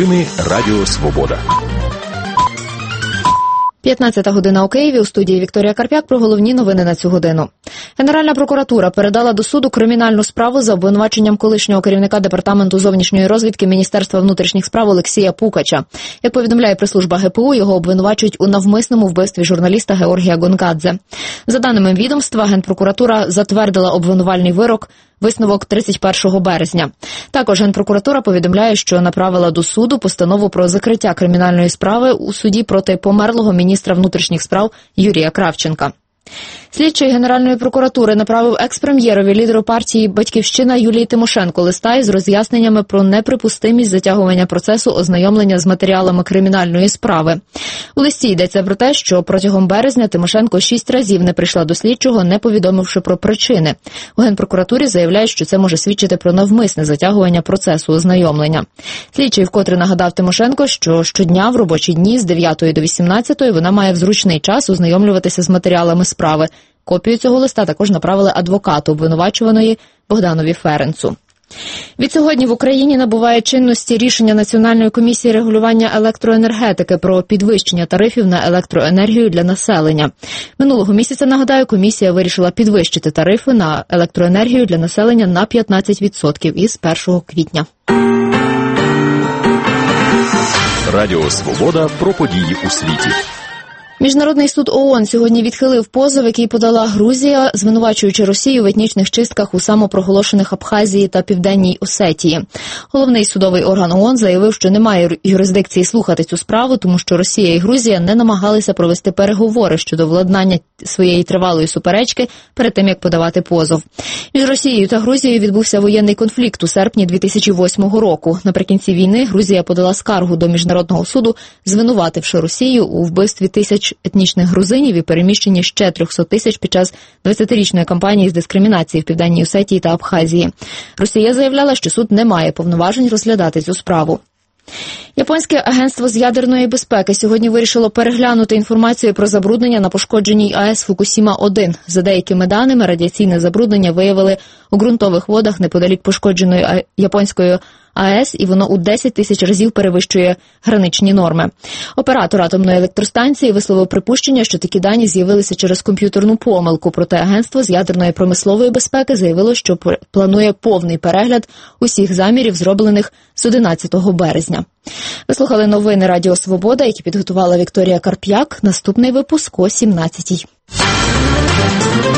Новини Радіо Свобода. 15 година у Києві. У студії Вікторія Карп'як про головні новини на цю годину. Генеральна прокуратура передала до суду кримінальну справу за обвинуваченням колишнього керівника Департаменту зовнішньої розвідки Міністерства внутрішніх справ Олексія Пукача. Як повідомляє прес-служба ГПУ, його обвинувачують у навмисному вбивстві журналіста Георгія Гонгадзе. За даними відомства, Генпрокуратура затвердила обвинувальний висновок 31 березня. Також Генпрокуратура повідомляє, що направила до суду постанову про закриття кримінальної справи у суді проти померлого міністра внутрішніх справ Юрія Кравченка. Слідчий Генеральної прокуратури направив екс-прем'єрові, лідеру партії «Батьківщина» Юлії Тимошенко листа із роз'ясненнями про неприпустимість затягування процесу ознайомлення з матеріалами кримінальної справи. У листі йдеться про те, що протягом березня Тимошенко 6 разів не прийшла до слідчого, не повідомивши про причини. У Генпрокуратурі заявляють, що це може свідчити про навмисне затягування процесу ознайомлення. Слідчий вкотре нагадав Тимошенко, що щодня в робочі дні з 9 до 18 вона має в зручний час ознайомлюватися з матеріалами справи. Копію цього листа також направили адвокату обвинувачуваної Богданові Ференцу. Відсьогодні в Україні набуває чинності рішення Національної комісії регулювання електроенергетики про підвищення тарифів на електроенергію для населення. Минулого місяця, нагадаю, комісія вирішила підвищити тарифи на електроенергію для населення на 15% із 1 квітня. Радіо Свобода про події у світі. Міжнародний суд ООН сьогодні відхилив позов, який подала Грузія, звинувачуючи Росію в етнічних чистках у самопроголошених Абхазії та Південній Осетії. Головний судовий орган ООН заявив, що немає юрисдикції слухати цю справу, тому що Росія і Грузія не намагалися провести переговори щодо владнання своєї тривалої суперечки перед тим, як подавати позов. Між Росією та Грузією відбувся воєнний конфлікт у серпні 2008 року. Наприкінці війни Грузія подала скаргу до Міжнародного суду, звинувативши Росію у вбивстві тисяч етнічних грузинів і переміщенні ще 300 тисяч під час 20-річної кампанії з дискримінації в Південній Осетії та Абхазії. Росія заявляла, що суд не має повноважень розглядати цю справу. Японське агентство з ядерної безпеки сьогодні вирішило переглянути інформацію про забруднення на пошкодженій АЕС Фукусіма-1. За деякими даними, радіаційне забруднення виявили у ґрунтових водах неподалік пошкодженої японської АЕС, і воно у 10 тисяч разів перевищує граничні норми. Оператор атомної електростанції висловив припущення, що такі дані з'явилися через комп'ютерну помилку. Проте агентство з ядерної промислової безпеки заявило, що планує повний перегляд усіх замірів, зроблених з 11 березня. Ви слухали новини Радіо Свобода, які підготувала Вікторія Карп'як. Наступний випуск о 17-й.